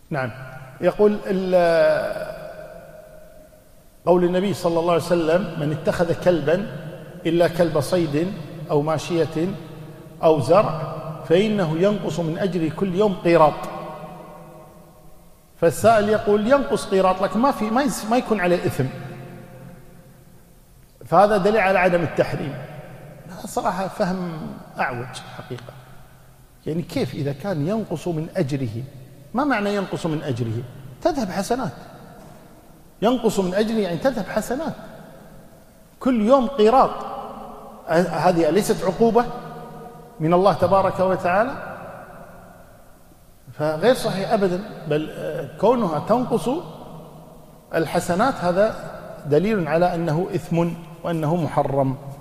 نعم. يقول قول النبي صلى الله عليه وسلم: من اتخذ كلبا إلا كلب صيد أو ماشية أو زرع فإنه ينقص من أجر كل يوم قيراط. فالسائل يقول: ينقص قيراط لكن ما يكون عليه إثم، فهذا دليل على عدم التحريم. صراحة فهم أعوج حقيقة. يعني كيف إذا كان ينقص من أجره؟ ما معنى ينقص من أجره؟ تذهب حسنات. ينقص من أجره يعني تذهب حسنات. كل يوم قيراط، هذه أليست عقوبة من الله تبارك وتعالى؟ فغير صحيح أبدا، بل كونها تنقص الحسنات هذا دليل على أنه إثم وأنه محرم.